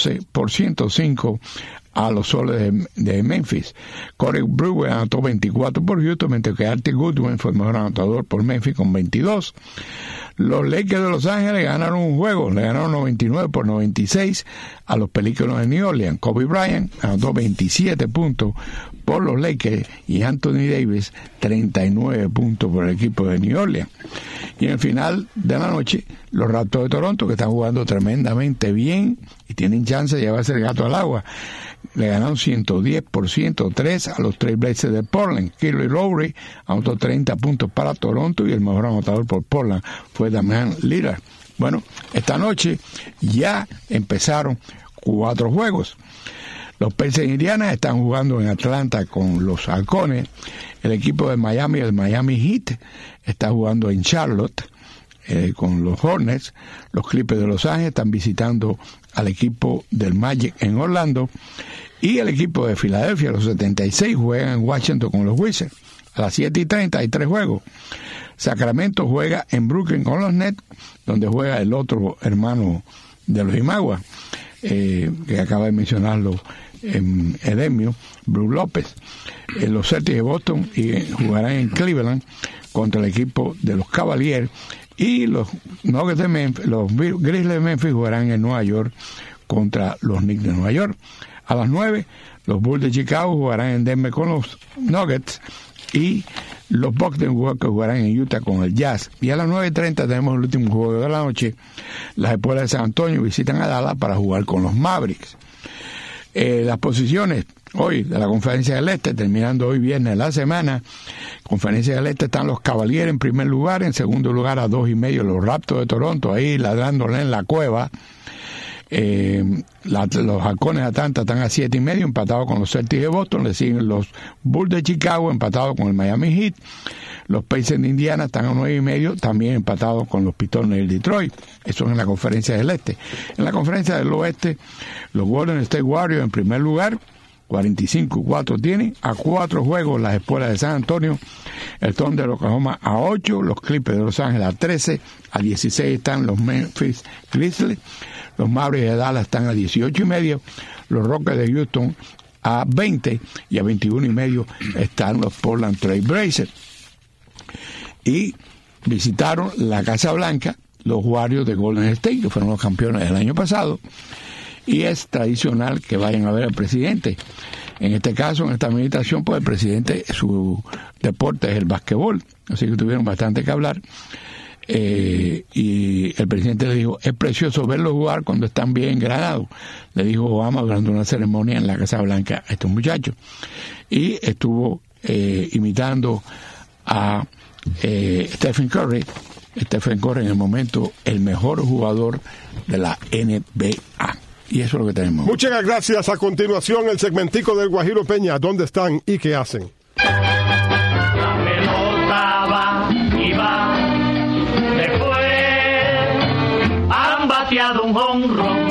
111-105 a los Soles de Memphis. Corey Brewer anotó 24 por Houston, mientras que Artie Goodwin fue el mejor anotador por Memphis con 22. Los Lakers de Los Ángeles ganaron un juego, le ganaron 99-96 a los Pelícanos de New Orleans. Kobe Bryant anotó 27 puntos por los Lakers y Anthony Davis 39 puntos por el equipo de New Orleans. Y en el final de la noche, los Raptors de Toronto, que están jugando tremendamente bien y tienen chance de llevarse el gato al agua, le ganaron 110-103 a los Trail Blazers de Portland. Kyle Lowry anotó 30 puntos para Toronto y el mejor anotador por Portland fue Damian Lillard. Bueno, esta noche ya empezaron 4 juegos. Los Pacers de Indiana están jugando en Atlanta con los Halcones. El equipo de Miami, el Miami Heat, está jugando en Charlotte con los Hornets. Los Clippers de Los Ángeles están visitando al equipo del Magic en Orlando. Y el equipo de Filadelfia, los 76, juegan en Washington con los Wizards. A las 7:30 hay 3 juegos. Sacramento juega en Brooklyn con los Nets, donde juega el otro hermano de los Imagua, que acaba de mencionarlo en Edemio, Brook López. Los Celtics de Boston jugarán en Cleveland contra el equipo de los Cavaliers, y los Nuggets de Memphis, los Grizzlies de Memphis jugarán en Nueva York contra los Knicks de Nueva York. A las 9, los Bulls de Chicago jugarán en Denver con los Nuggets, y los Bucks de Milwaukee jugarán en Utah con el Jazz. Y a las 9:30 tenemos el último juego de la noche. Las Espuelas de San Antonio visitan a Dallas para jugar con los Mavericks. Las posiciones hoy de la Conferencia del Este, terminando hoy viernes la semana. Conferencia del Este están los Cavaliers en primer lugar, en segundo lugar a 2.5 los Raptors de Toronto, ahí ladrándole en la cueva. Los Halcones de Atlanta están a 7.5, empatados con los Celtics de Boston. Le siguen los Bulls de Chicago, empatados con el Miami Heat. Los Pacers de Indiana están a 9.5, también empatados con los Pistones del Detroit. Eso es en la Conferencia del Este. En la Conferencia del Oeste, los Golden State Warriors en primer lugar, 45-4 tienen, a 4 juegos las Espuelas de San Antonio. El Thunder de Oklahoma a 8, los Clippers de Los Ángeles a 13, a 16 están los Memphis Grizzlies. Los Mavericks de Dallas están a 18.5, los Rockets de Houston a 20, y a 21.5 están los Portland Trail Blazers. Y visitaron la Casa Blanca los Warriors de Golden State, que fueron los campeones del año pasado, y es tradicional que vayan a ver al presidente. En este caso, en esta administración, pues el presidente, su deporte es el básquetbol, así que tuvieron bastante que hablar. Y el presidente le dijo, es precioso verlos jugar cuando están bien granados, le dijo Obama durante una ceremonia en la Casa Blanca a estos muchachos, y estuvo imitando a Stephen Curry. Stephen Curry en el momento el mejor jugador de la NBA, y eso es lo que tenemos. Muchas gracias. A continuación el segmentico del Guajiro Peña. ¿Dónde están y qué hacen? La pelota va y va. Han bateado un jonrón.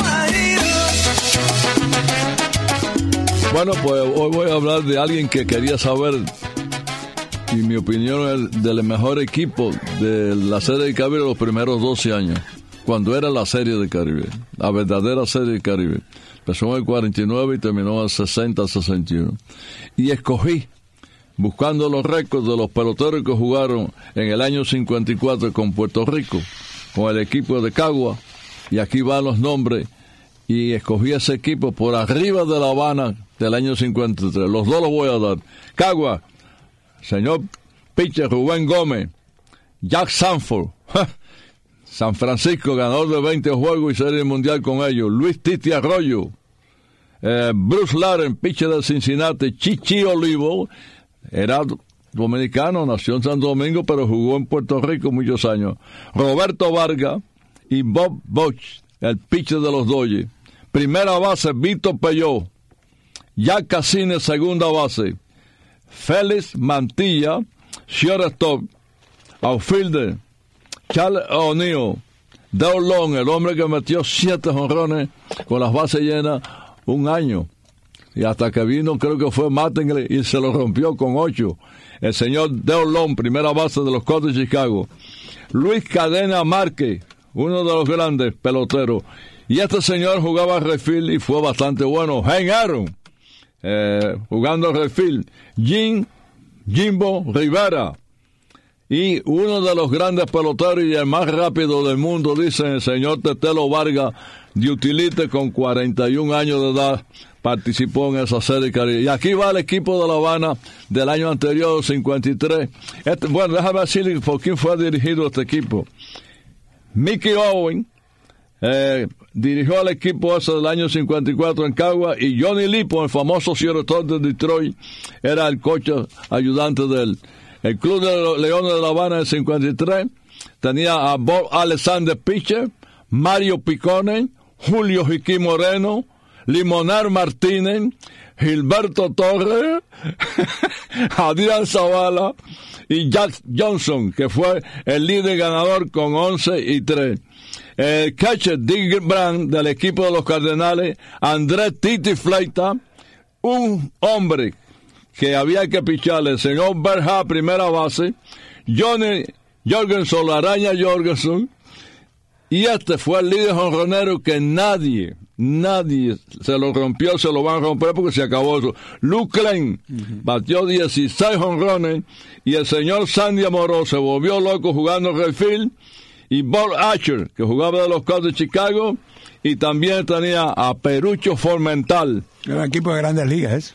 Bueno, pues hoy voy a hablar de alguien que quería saber, y mi opinión es del mejor equipo de la Serie del Caribe de los primeros 12 años, cuando era la Serie del Caribe, la verdadera Serie del Caribe. Empezó en el 49 y terminó en el 60-61. Y escogí, buscando los récords de los peloteros que jugaron en el año 54 con Puerto Rico, con el equipo de Cagua, y aquí van los nombres, y escogí ese equipo por arriba de La Habana del año 53. Los dos los voy a dar. Cagua, señor pitcher Rubén Gómez, Jack Sanford, San Francisco, ganador de 20 juegos y Serie Mundial con ellos, Luis Titi Arroyo, Bruce Laren, pitcher de Cincinnati. Chichi Olivo, era dominicano, nació en Santo Domingo, pero jugó en Puerto Rico muchos años. Roberto Vargas y Bob Bush, el pitcher de los Dodgers. Primera base, Vito Peyot. Jack Cassini, segunda base. Félix Mantilla, shortstop. Outfielder, Charles O'Neill. Dale Long, el hombre que metió 7 jonrones con las bases llenas un año. Y hasta que vino, creo que fue Mattingly, y se lo rompió con 8. El señor Dale Long, primera base de los Cubs de Chicago. Luis Cadena Márquez, uno de los grandes peloteros. Y este señor jugaba Redfield y fue bastante bueno. Hank Aaron, jugando Redfield. Jimbo Rivera. Y uno de los grandes peloteros y el más rápido del mundo, dicen el señor Tetelo Vargas, de Utility, con 41 años de edad, participó en esa serie Caribe. Y aquí va el equipo de La Habana del año anterior, 53. Bueno, déjame decirle por quién fue dirigido este equipo. Mickey Owen dirigió al equipo ese del año 54 en Cagua, y Johnny Lipo, el famoso shortstop de Detroit, era el coach ayudante de él. El Club de Leones de La Habana en 53 tenía a Bob Alexander pitcher, Mario Piccone, Julio Jiquí Moreno, Limonar Martínez, Gilberto Torres, Adrián Zavala y Jack Johnson, que fue el líder ganador con 11-3. El catcher Dick Brand del equipo de los Cardenales, Andrés Titi Fleita, un hombre que había que picharle, el señor Berja, primera base, Johnny Jorgensen, la araña Jorgensen, y este fue el líder jonronero que nadie se lo rompió, se lo van a romper porque se acabó eso. Luke Klein batió 16 jonrones, y el señor Sandy Amoró se volvió loco jugando Redfield, y Bob Archer, que jugaba de los Cubs de Chicago, y también tenía a Perucho Formental. Era un equipo de Grandes Ligas,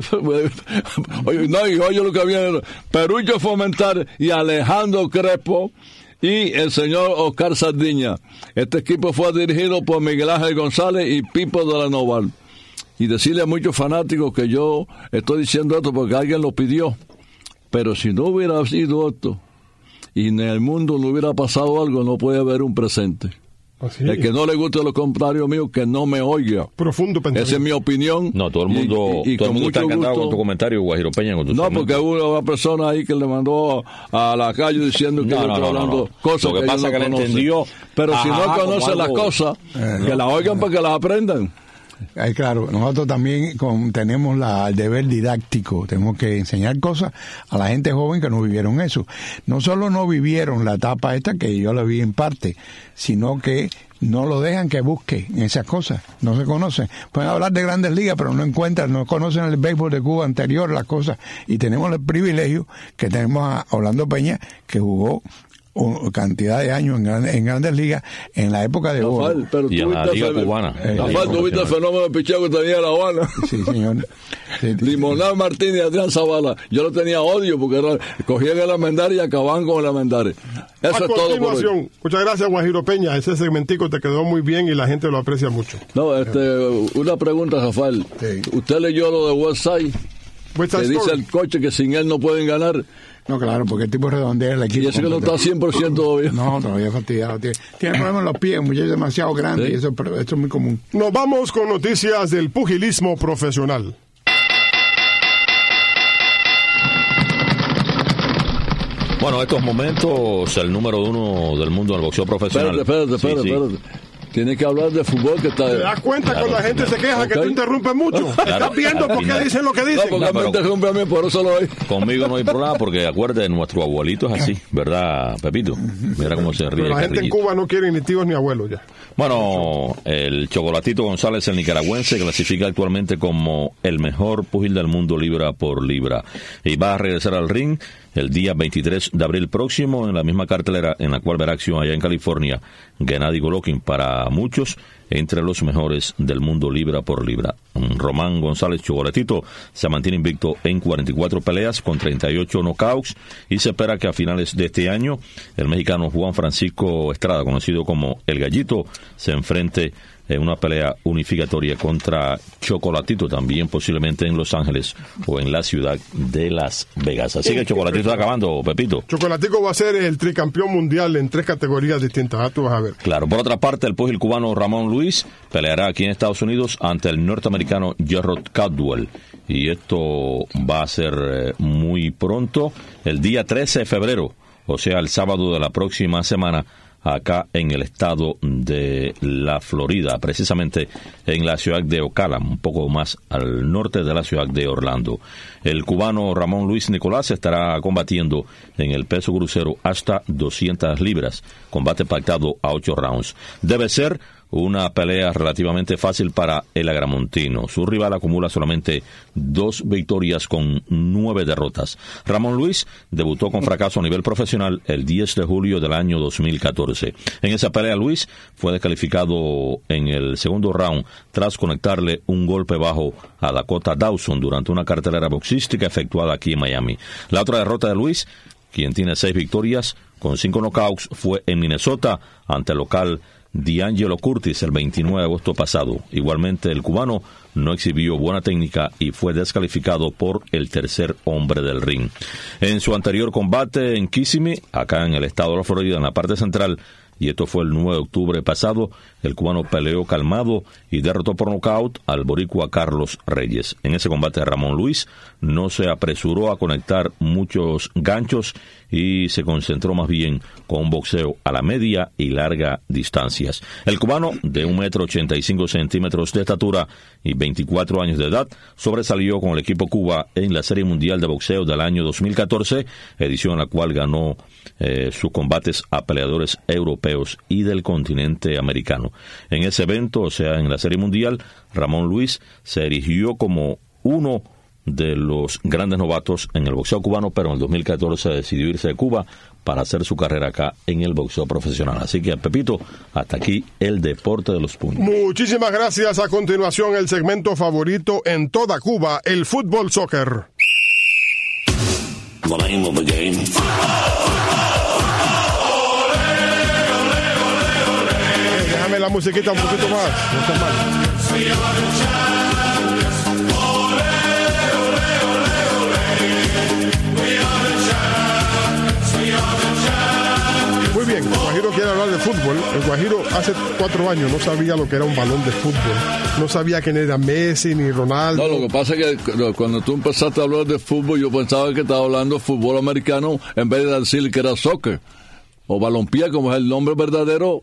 oye lo que había. Perucho Formental y Alejandro Crespo y el señor Oscar Sardiña. Este equipo fue dirigido por Miguel Ángel González y Pipo de la Noval. Y decirle a muchos fanáticos que yo estoy diciendo esto porque alguien lo pidió. Pero si no hubiera sido esto y en el mundo no hubiera pasado algo, no puede haber un presente. Así. El que no le guste los comentarios míos, que no me oiga. Profundo pensamiento. Esa es mi opinión. No, todo el mundo, todo el mundo está encantado con tu comentario, Guajiro Peña. Con tu no, porque hubo una persona ahí que le mandó a la calle diciendo que yo estoy hablando cosas que pasa que no entendió. Pero si no conocen las cosas, que las oigan para que las aprendan. Claro, nosotros también tenemos el deber didáctico, tenemos que enseñar cosas a la gente joven que no vivieron eso. No solo no vivieron la etapa esta, que yo la vi en parte, sino que no lo dejan que busque esas cosas, no se conocen. Pueden hablar de Grandes Ligas, pero no encuentran, no conocen el béisbol de Cuba anterior, las cosas, y tenemos el privilegio que tenemos a Orlando Peña, que jugó cantidad de años en Grandes Ligas en la época de oro. Y en la Liga Cubana. ¿Tú viste el fenómeno de picheo que tenía La Habana? Sí, señor. Limonar Martínez y Adrián Zavala. Yo lo tenía odio porque cogían el amendario y acababan con el amendario. Eso es todo por hoy. Muchas gracias, Guajiro Peña. Ese segmentico te quedó muy bien y la gente lo aprecia mucho. No, una pregunta, Rafael. Sí. ¿Usted leyó lo de Westside? Que dice el coche que sin él no pueden ganar. No, claro, porque el tipo redondea el equipo. Y ese que no está 100% todavía. No, todavía fastidiado. Tiene problemas en los pies, un muchacho demasiado grande, ¿sí? Y eso es muy común. Nos vamos con noticias del pugilismo profesional. Bueno, en estos momentos, el número 1 del mundo del boxeo profesional. Espérate. Tienes que hablar de fútbol que está... ¿Te das cuenta cuando la gente se queja que tú interrumpes mucho? ¿Estás viendo por qué dicen lo que dicen? No, porque me interrumpe a mí, por eso lo oí. Conmigo no hay problema, porque acuérdate, nuestro abuelito es así, ¿verdad, Pepito? Mira cómo se ríe. Pero la gente en Cuba no quiere ni tíos ni abuelos ya. Bueno, el Chocolatito González, el nicaragüense, clasifica actualmente como el mejor pugil del mundo libra por libra. Y va a regresar al ring el día 23 de abril próximo en la misma cartelera en la cual verá acción allá en California Gennady Golovkin, para muchos entre los mejores del mundo libra por libra. Román González Chocolatito se mantiene invicto en 44 peleas con 38 knockouts y se espera que a finales de este año el mexicano Juan Francisco Estrada, conocido como El Gallito, se enfrente en una pelea unificatoria contra Chocolatito, también posiblemente en Los Ángeles o en la ciudad de Las Vegas. Así que Chocolatito está acabando, Pepito. Chocolatico va a ser el tricampeón mundial en 3 categorías distintas, tú vas a ver. Claro, por otra parte, el púgil cubano Ramón Luis peleará aquí en Estados Unidos ante el norteamericano Gerald Caldwell. Y esto va a ser muy pronto, el día 13 de febrero, o sea, el sábado de la próxima semana, acá en el estado de la Florida, precisamente en la ciudad de Ocala, un poco más al norte de la ciudad de Orlando. El cubano Ramón Luis Nicolás estará combatiendo en el peso crucero hasta 200 libras, combate pactado a 8 rounds. Debe ser una pelea relativamente fácil para el agramontino. Su rival acumula solamente 2 victorias con 9 derrotas. Ramón Luis debutó con fracaso a nivel profesional el 10 de julio del año 2014. En esa pelea, Luis fue descalificado en el segundo round tras conectarle un golpe bajo a Dakota Dawson durante una cartelera boxística efectuada aquí en Miami. La otra derrota de Luis, quien tiene 6 victorias con 5 knockouts, fue en Minnesota ante el local D'Angelo Curtis el 29 de agosto pasado. Igualmente, el cubano no exhibió buena técnica y fue descalificado por el tercer hombre del ring. En su anterior combate en Kissimmee, acá en el estado de la Florida, en la parte central, y esto fue el 9 de octubre pasado, el cubano peleó calmado y derrotó por nocaut al boricua Carlos Reyes. En ese combate, Ramón Luis no se apresuró a conectar muchos ganchos y se concentró más bien con un boxeo a la media y larga distancias. El cubano, de 1,85 m de estatura y 24 años de edad, sobresalió con el equipo Cuba en la Serie Mundial de Boxeo del año 2014, edición en la cual ganó sus combates a peleadores europeos y del continente americano. En ese evento, o sea, en la Serie Mundial, Ramón Luis se erigió como uno de los grandes novatos en el boxeo cubano, pero en el 2014 decidió irse de Cuba para hacer su carrera acá en el boxeo profesional. Así que, Pepito, hasta aquí el deporte de los puños. Muchísimas gracias. A continuación, el segmento favorito en toda Cuba, el fútbol soccer. The name of the game. Déjame la musiquita un poquito más. No está mal. Muy bien, Guajiro quiere hablar de fútbol. El Guajiro hace 4 años no sabía lo que era un balón de fútbol. No sabía quién era Messi ni Ronaldo. No, lo que pasa es que cuando tú empezaste a hablar de fútbol, yo pensaba que estaba hablando de fútbol americano en vez de decir que era soccer. O balompié, como es el nombre verdadero,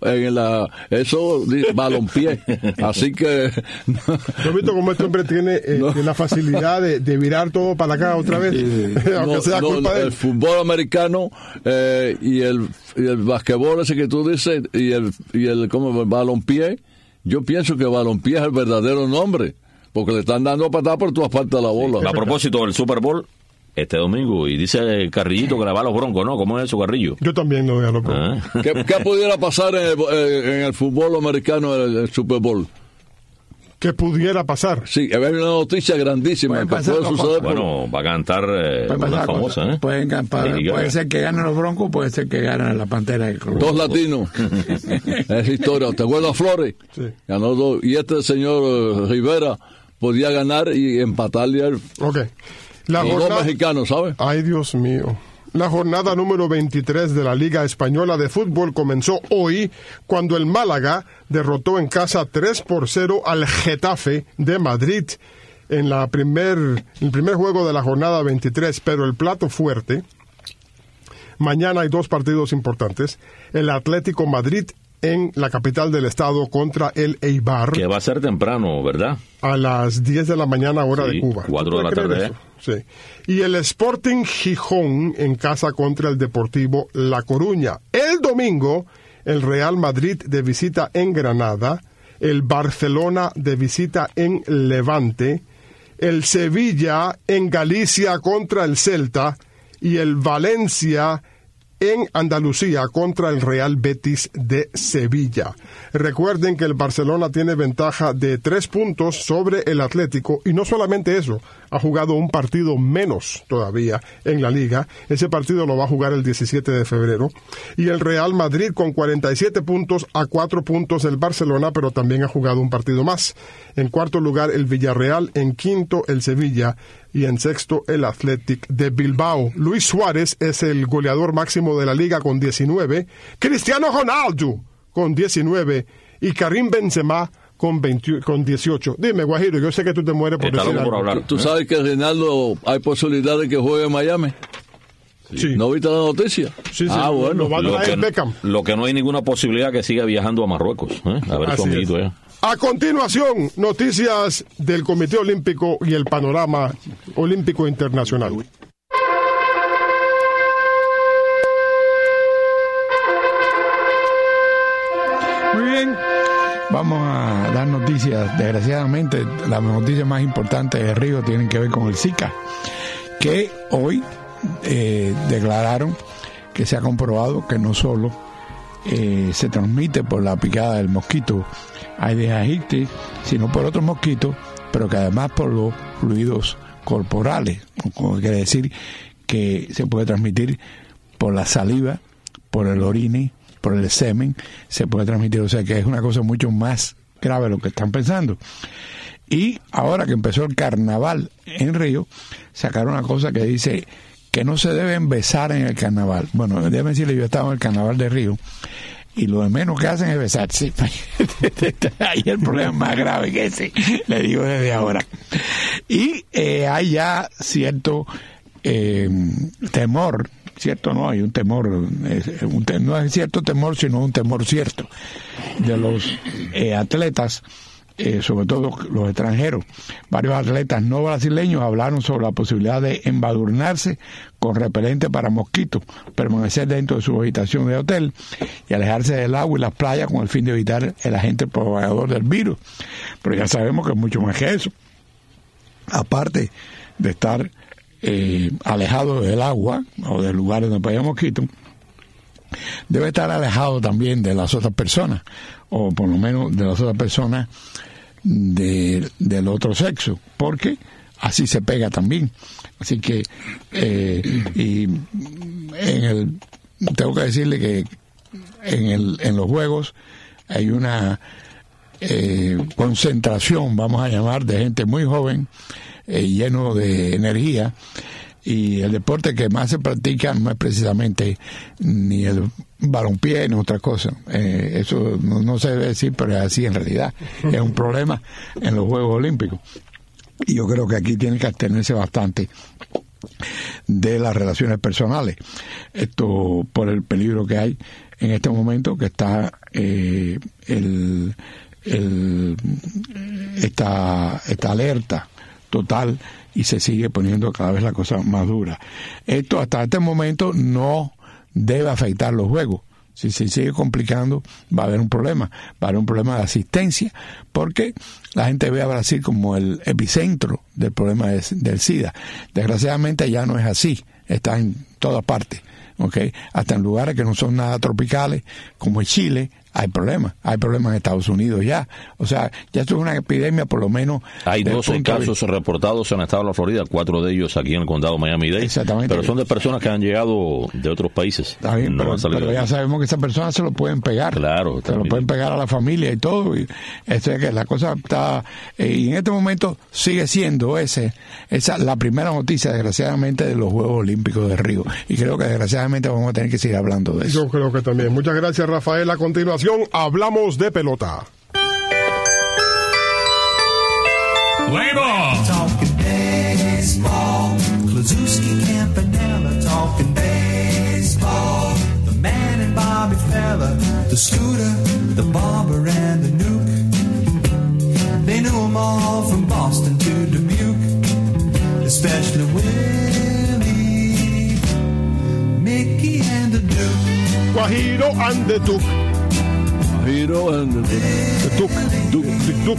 balompié. Así que... Yo he visto cómo este hombre tiene la facilidad de virar todo para acá otra vez, aunque sea culpa de él. El fútbol americano y el basquetbol ese que tú dices, y el como balompié, yo pienso que balompié es el verdadero nombre, porque le están dando patadas por todas partes de la bola. A propósito del Super Bowl, este domingo, y dice Carrillito que le va a los Broncos, ¿no? ¿Cómo es eso, Carrillo? Yo también no voy a los Broncos. ¿Qué pudiera pasar en el fútbol americano, el Super Bowl? ¿Qué pudiera pasar? Sí, hay una noticia grandísima que puede suceder. Bueno, va a cantar una famosa, ¿eh? Puede ser que ganen los Broncos, puede ser que ganen la Pantera del Club. 2 latinos. Es historia. ¿Te acuerdas, Flores? Sí. Ganó 2. Y este señor Rivera podía ganar y empatarle al... Ok. Los 2 mexicanos, ¿sabes? Ay, Dios mío. La jornada número 23 de la Liga Española de Fútbol comenzó hoy cuando el Málaga derrotó en casa 3-0 al Getafe de Madrid en el primer juego de la jornada 23, pero el plato fuerte, mañana hay 2 partidos importantes, el Atlético Madrid en la capital del estado contra el Eibar. Que va a ser temprano, ¿verdad? A las 10 de la mañana, hora de Cuba. 4 de la tarde. Sí. Y el Sporting Gijón en casa contra el Deportivo La Coruña. El domingo, el Real Madrid de visita en Granada, el Barcelona de visita en Levante, el Sevilla en Galicia contra el Celta y el Valencia en Andalucía contra el Real Betis de Sevilla. Recuerden que el Barcelona tiene ventaja de 3 puntos sobre el Atlético, y no solamente eso, ha jugado un partido menos todavía en la Liga. Ese partido lo va a jugar el 17 de febrero. Y el Real Madrid con 47 puntos a 4 puntos del Barcelona, pero también ha jugado un partido más. En cuarto lugar el Villarreal, en quinto el Sevilla y en sexto el Athletic de Bilbao. Luis Suárez es el goleador máximo de la Liga con 19, Cristiano Ronaldo con 19 y Karim Benzema con 18. Dime, Guajiro, yo sé que tú te mueres por decir algo. Por hablar. ¿Tú sabes que Reinaldo hay posibilidad de que juegue en Miami? Sí. ¿No viste la noticia? Sí, bueno. Lo va a traer Beckham. Lo que no hay ninguna posibilidad que siga viajando a Marruecos, a ver su amiguito allá. A continuación, noticias del Comité Olímpico y el panorama olímpico internacional. Muy bien, vamos a dar noticias. Desgraciadamente, las noticias más importantes de Río tienen que ver con el Zika, que hoy declararon que se ha comprobado que no solo se transmite por la picada del mosquito Aedes aegypti, sino por otros mosquitos, pero que además por los fluidos corporales, quiere decir que se puede transmitir por la saliva, por el orine, por el semen, se puede transmitir, o sea que es una cosa mucho más grave de lo que están pensando. Y ahora que empezó el carnaval en Río, sacaron una cosa que dice que no se deben besar en el carnaval. Bueno, déjame decirle, yo estaba en el carnaval de Río y lo de menos que hacen es besarse. Ahí el problema es más grave que ese, le digo desde ahora. Y hay ya cierto temor, cierto no, hay un temor, no es cierto temor, sino un temor cierto de los atletas, sobre todo los extranjeros. Varios atletas no brasileños hablaron sobre la posibilidad de embadurnarse con repelente para mosquitos, permanecer dentro de su habitación de hotel y alejarse del agua y las playas con el fin de evitar el agente propagador del virus. Pero ya sabemos que es mucho más que eso. Aparte de estar alejado del agua o del lugar donde haya mosquitos, debe estar alejado también de las otras personas, o por lo menos de las otras personas del otro sexo, porque así se pega también. Así que y tengo que decirle que en los juegos hay una concentración, vamos a llamar, de gente muy joven, lleno de energía, y el deporte que más se practica no es precisamente ni el balompié ni otra cosa. Eso no se debe decir, pero es así en realidad. Es un problema en los Juegos Olímpicos. Y yo creo que aquí tiene que abstenerse bastante de las relaciones personales. Esto por el peligro que hay en este momento, que está esta alerta total, y se sigue poniendo cada vez la cosa más dura. Esto hasta este momento no debe afectar los juegos. Si se sigue complicando, va a haber un problema. Va a haber un problema de asistencia, porque la gente ve a Brasil como el epicentro del problema del SIDA. Desgraciadamente ya no es así. Está en todas partes. ¿Okay? Hasta en lugares que no son nada tropicales, como en Chile, hay problemas. Hay problemas en Estados Unidos ya. O sea, ya esto es una epidemia, por lo menos. Hay 12 casos reportados en el estado de la Florida, 4 de ellos aquí en el condado Miami-Dade. Exactamente. Pero son de personas que han llegado de otros países. Está bien, no pero ya sabemos que esas personas se lo pueden pegar. Claro. Se lo pueden pegar a la familia y todo. Y que la cosa está... y en este momento sigue siendo esa la primera noticia, desgraciadamente, de los Juegos Olímpicos de Río. Y creo que desgraciadamente vamos a tener que seguir hablando de eso. Yo creo que también. Muchas gracias, Rafael. A continuación, hablamos de pelota. Talking baseball, Klazuski, Campanella, talking baseball. The man and Bobby Fella, the Scooter, the Barber and the Nuke. They knew them all from Boston to Dubuque, especially Willie, Mickey and the Duke. Guajiro and the Duke. Guajiro and the Duke.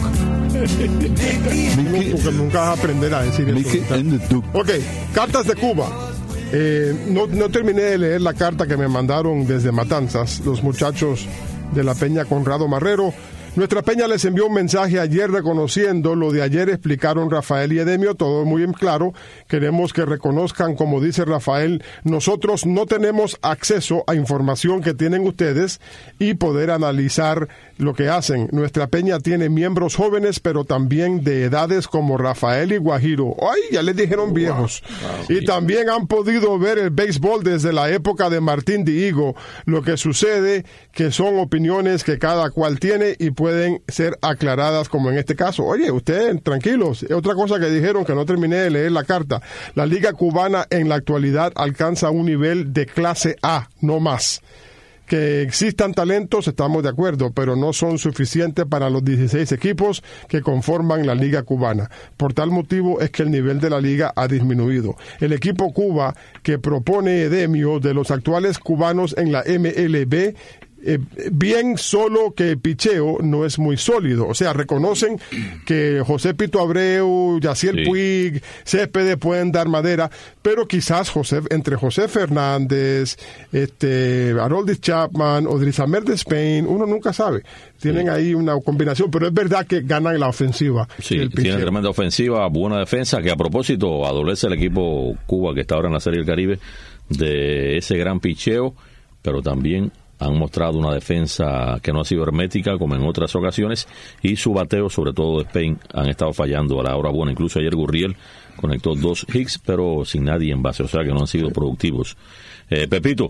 Porque nunca vas a aprender a decir eso. Duke. Ok, cartas de Cuba. No terminé de leer la carta que me mandaron desde Matanzas los muchachos de la Peña Conrado Marrero. Nuestra Peña les envió un mensaje ayer reconociendo lo de ayer, explicaron Rafael y Edemio, todo muy en claro. Queremos que reconozcan, como dice Rafael, nosotros no tenemos acceso a información que tienen ustedes y poder analizar lo que hacen. Nuestra Peña tiene miembros jóvenes, pero también de edades como Rafael y Guajiro. ¡Ay! Ya les dijeron viejos. Y también han podido ver el béisbol desde la época de Martín Dihigo. Lo que sucede que son opiniones que cada cual tiene y pueden ser aclaradas, como en este caso. Oye, ustedes, tranquilos. Otra cosa que dijeron, que no terminé de leer la carta. La Liga Cubana en la actualidad alcanza un nivel de clase A, no más. Que existan talentos, estamos de acuerdo, pero no son suficientes para los 16 equipos que conforman la Liga Cubana. Por tal motivo es que el nivel de la liga ha disminuido. El equipo Cuba que propone Edemio de los actuales cubanos en la MLB, bien, solo que el picheo no es muy sólido. O sea, reconocen que José Pito Abreu, Yaciel Puig, Céspedes pueden dar madera, pero quizás entre José Fernández, Haroldis Chapman o Drizamer de Spain, uno nunca sabe. Tienen ahí una combinación, pero es verdad que ganan la ofensiva. Sí, tiene tremenda ofensiva, buena defensa, que a propósito adolece el equipo Cuba que está ahora en la Serie del Caribe de ese gran picheo, pero también han mostrado una defensa que no ha sido hermética como en otras ocasiones, y su bateo, sobre todo de Spain, han estado fallando a la hora buena. Incluso ayer Gurriel conectó 2 hits, pero sin nadie en base, o sea que no han sido productivos. Pepito.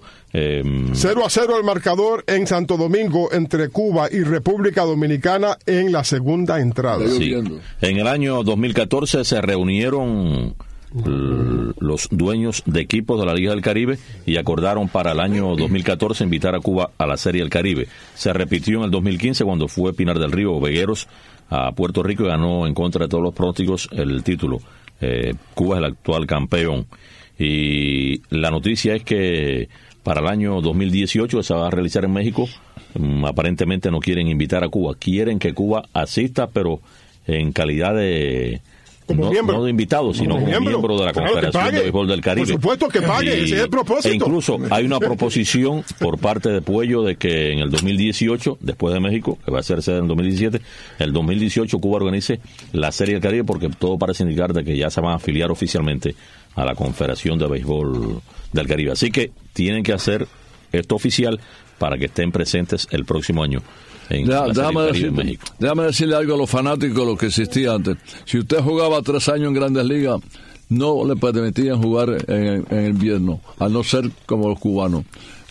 0-0 el marcador en Santo Domingo entre Cuba y República Dominicana en la segunda entrada. Sí. En el año 2014 se reunieron los dueños de equipos de la Liga del Caribe y acordaron para el año 2014 invitar a Cuba a la Serie del Caribe. Se repitió en el 2015 cuando fue Pinar del Río Vegueros a Puerto Rico y ganó en contra de todos los pronósticos el título. Cuba es el actual campeón. Y la noticia es que para el año 2018 se va a realizar en México. Aparentemente no quieren invitar a Cuba, quieren que Cuba asista, pero en calidad de no de invitado, sino como miembro de la Confederación de Béisbol del Caribe. Por supuesto que pague, ese es el propósito. E incluso hay una proposición por parte de Puello de que en el 2018, después de México, que va a ser sede en 2017, el 2018 Cuba organice la Serie del Caribe, porque todo parece indicar de que ya se van a afiliar oficialmente a la Confederación de Béisbol del Caribe. Así que tienen que hacer esto oficial para que estén presentes el próximo año. Déjame decirle algo a los fanáticos de lo que existía antes. Si usted jugaba 3 años en Grandes Ligas, no le permitían jugar en invierno, a no ser como los cubanos.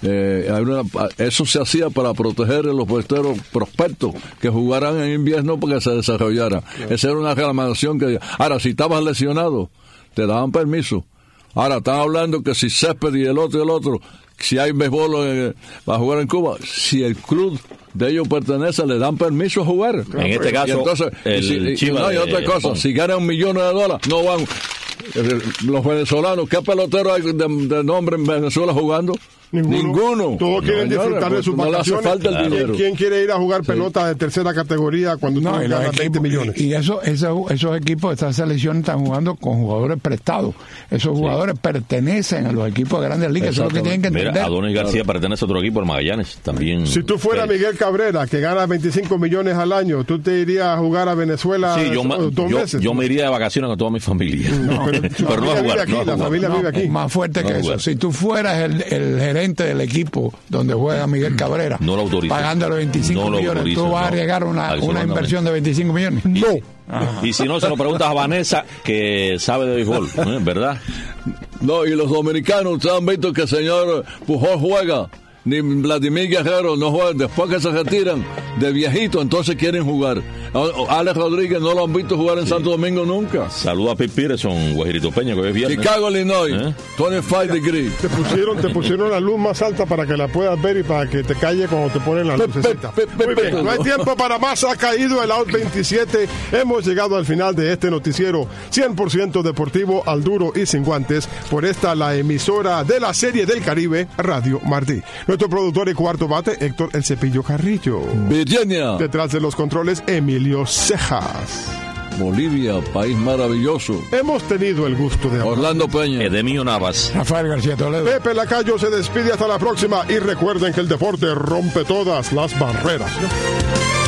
Eso se hacía para proteger a los peloteros prospectos que jugaran en invierno porque se desarrollara. Esa era una reclamación que... Ahora, si estabas lesionado, te daban permiso. Ahora, están hablando que si Céspedes y el otro, si hay béisbol para jugar en Cuba, si el club de ellos pertenece, le dan permiso a jugar. En este caso, entonces, hay otra cosa, si ganan millones de dólares, no van. Los venezolanos, ¿qué pelotero hay de nombre en Venezuela jugando? Ninguno. Todos quieren disfrutar de sus vacaciones. No le hace falta el dinero. ¿Quién quiere ir a jugar pelota de tercera categoría cuando tú ganas 20 millones? Y esos equipos, estas selecciones están jugando con jugadores prestados. Esos jugadores pertenecen a los equipos de Grandes Ligas. Eso es lo que tienen que entender. Mira, Adonis García pertenece a otro equipo, el Magallanes. También. Si tú fueras Miguel Cabrera, que gana 25 millones al año, ¿tú te irías a jugar a Venezuela 2 meses? Yo me iría de vacaciones con toda mi familia. Pero no a jugar. La familia vive aquí. Más fuerte que eso. Si tú fueras el gerente del equipo donde juega Miguel Cabrera, pagándole 25 millones, ¿tú vas a arriesgar una inversión de 25 millones? No. Y si no, se lo preguntas a Vanessa, que sabe de béisbol, ¿verdad? No, y los dominicanos, ustedes han visto que el señor Pujol juega, ni Vladimir Guerrero no juega, después que se retiran de viejito, entonces quieren jugar. Alex Rodríguez no lo han visto jugar en Santo Domingo nunca. Saluda a Pete Peterson, Guajirito Peña, que hoy es viernes. Chicago, Illinois, 25 degrees. Te pusieron la luz más alta para que la puedas ver y para que te calle cuando te ponen la lucecita. Muy bien, no hay tiempo para más, ha caído el out 27. Hemos llegado al final de este noticiero 100% deportivo, al duro y sin guantes, por la emisora de la Serie del Caribe, Radio Martí. Nuestro productor y cuarto bate, Héctor El Cepillo Carrillo. Virginia. Detrás de los controles, Emilio Cejas. Bolivia, país maravilloso. Hemos tenido el gusto de hablar. Orlando Peña. Edemio Navas. Rafael García Toledo. Pepe Lacayo se despide hasta la próxima y recuerden que el deporte rompe todas las barreras.